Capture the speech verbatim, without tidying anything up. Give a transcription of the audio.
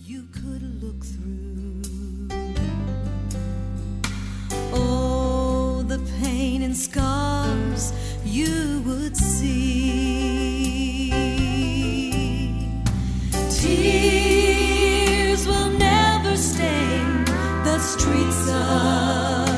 you could look through. Oh, the pain and scars you would see. Tears will never stain the streets of